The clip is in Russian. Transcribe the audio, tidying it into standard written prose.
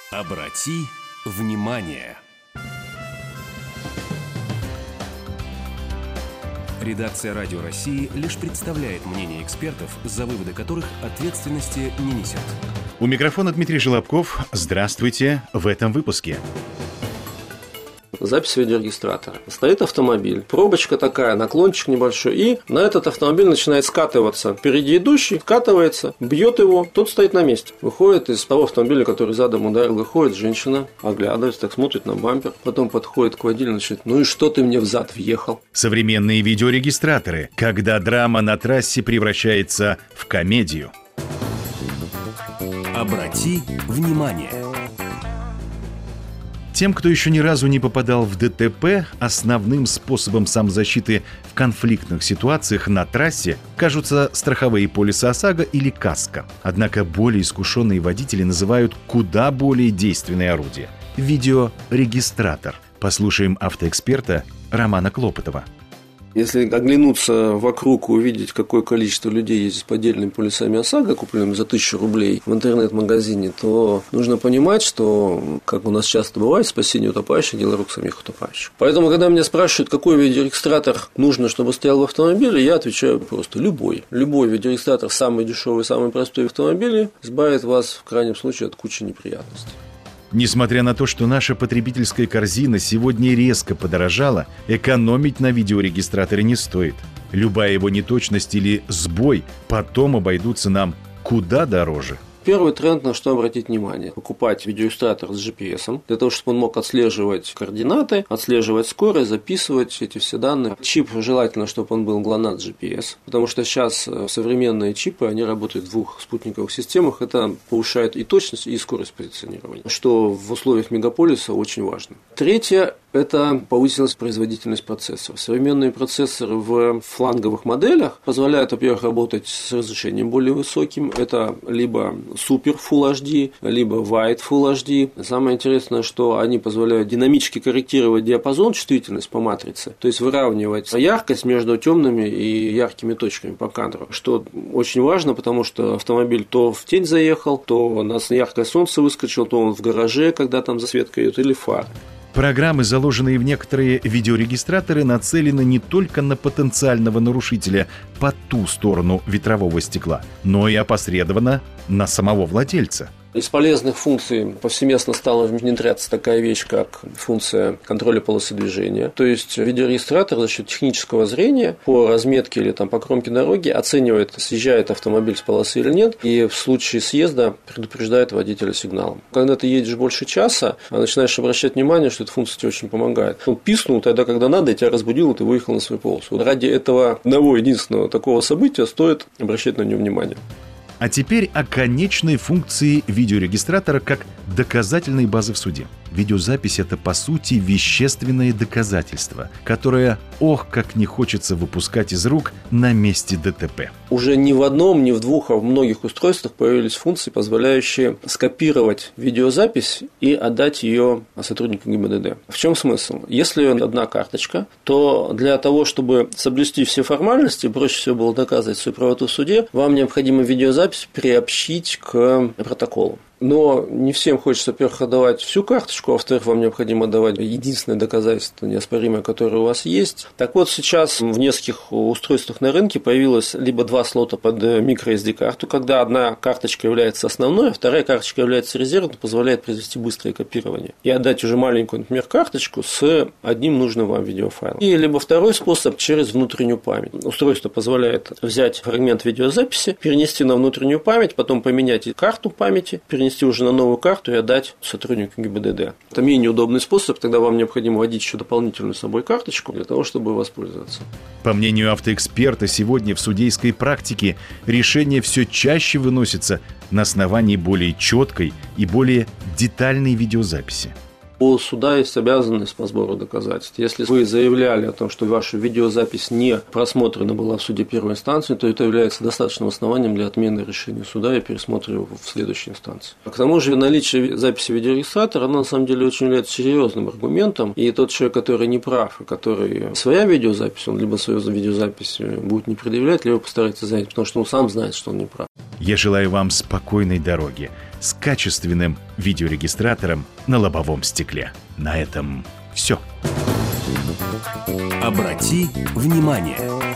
Обрати внимание. Редакция «Радио России» лишь представляет мнение экспертов, за выводы которых ответственности не несет. У микрофона Дмитрий Желобков. Здравствуйте в этом выпуске. Запись видеорегистратора. Стоит автомобиль, пробочка такая, наклончик небольшой, и на этот автомобиль начинает скатываться. Впереди идущий скатывается, бьет его, тот стоит на месте. Выходит из того автомобиля, который задом ударил, выходит женщина, оглядывается, так смотрит на бампер, потом подходит к водителю и начинает: ну и что ты мне взад въехал? Современные видеорегистраторы. Когда драма на трассе превращается в комедию. Обрати внимание. Тем, кто еще ни разу не попадал в ДТП, основным способом самозащиты в конфликтных ситуациях на трассе кажутся страховые полисы ОСАГО или каско. Однако более искушенные водители называют куда более действенное орудие – видеорегистратор. Послушаем автоэксперта Романа Клопотова. Если оглянуться вокруг и увидеть, какое количество людей ездит с поддельными полисами ОСАГО, купленными за 1000 рублей в интернет-магазине, то нужно понимать, что, как у нас часто бывает, спасение утопающих – дело рук самих утопающих. Поэтому, когда меня спрашивают, какой видеорегистратор нужно, чтобы стоял в автомобиле, я отвечаю просто: любой. Любой видеорегистратор, самый дешевый, самый простой в автомобиле, избавит вас в крайнем случае от кучи неприятностей. Несмотря на то, что наша потребительская корзина сегодня резко подорожала, экономить на видеорегистраторе не стоит. Любая его неточность или сбой потом обойдутся нам куда дороже. Первый тренд, на что обратить внимание: покупать видеорегистратор с GPS, для того, чтобы он мог отслеживать координаты, отслеживать скорость, записывать эти все данные. Чип желательно, чтобы он был GLONASS GPS, потому что сейчас современные чипы, они работают в двух спутниковых системах, это повышает и точность, и скорость позиционирования, что в условиях мегаполиса очень важно. Третье – это повысилась производительность процессоров. Современные процессоры в фланговых моделях позволяют, во-первых, работать с разрешением более высоким. Это либо Super Full HD, либо Wide Full HD. Самое интересное, что они позволяют динамически корректировать диапазон, чувствительность по матрице, то есть выравнивать яркость между темными и яркими точками по кадру, что очень важно, потому что автомобиль то в тень заехал, то на яркое солнце выскочил, то он в гараже, когда там засветка идет, или фары. Программы, заложенные в некоторые видеорегистраторы, нацелены не только на потенциального нарушителя по ту сторону ветрового стекла, но и опосредованно на самого владельца. Из полезных функций повсеместно стала внедряться такая вещь, как функция контроля полосы движения. То есть видеорегистратор за счет технического зрения по разметке или по кромке дороги оценивает, съезжает автомобиль с полосы или нет, и в случае съезда предупреждает водителя сигналом. Когда ты едешь больше часа, начинаешь обращать внимание, что эта функция тебе очень помогает. Он писнул тогда, когда надо, и тебя разбудил, и ты выехал на свою полосу. Вот ради этого одного единственного такого события стоит обращать на него внимание. А теперь о конечной функции видеорегистратора как доказательной базы в суде. Видеозапись – это, по сути, вещественное доказательство, которое, как не хочется выпускать из рук на месте ДТП. Уже не в одном, не в двух, а в многих устройствах появились функции, позволяющие скопировать видеозапись и отдать ее сотруднику ГИБДД. В чем смысл? Если одна карточка, то для того, чтобы соблюсти все формальности, проще всего было доказывать свою правоту в суде, вам необходимо видеозапись приобщить к протоколу. Но не всем хочется, во-первых, отдавать всю карточку, а во-вторых, вам необходимо давать единственное доказательство неоспоримое, которое у вас есть. Так вот, сейчас в нескольких устройствах на рынке появилось либо 2 слота под microSD-карту, когда одна карточка является основной, а вторая карточка является резервной, позволяет произвести быстрое копирование и отдать уже маленькую, например, карточку с одним нужным вам видеофайлом. И либо второй способ через внутреннюю память. Устройство позволяет взять фрагмент видеозаписи, перенести на внутреннюю память, потом поменять карту памяти, перенести уже на новую карту и отдать сотруднику ГИБДД. Это менее удобный способ, тогда вам необходимо вводить еще дополнительную с собой карточку для того, чтобы воспользоваться. По мнению автоэксперта, сегодня в судейской практике решения все чаще выносятся на основании более четкой и более детальной видеозаписи. У суда есть обязанность по сбору доказательств. Если вы заявляли о том, что ваша видеозапись не просмотрена была в суде первой инстанции, то это является достаточным основанием для отмены решения суда и пересмотра его в следующей инстанции. К тому же наличие записи видеорегистратора, оно на самом деле очень является серьезным аргументом, и тот человек, который не прав, и который своя видеозапись, он либо свою видеозапись будет не предъявлять, либо постарается занять, потому что он сам знает, что он не прав. Я желаю вам спокойной дороги. с качественным видеорегистратором на лобовом стекле. На этом все. Обрати внимание.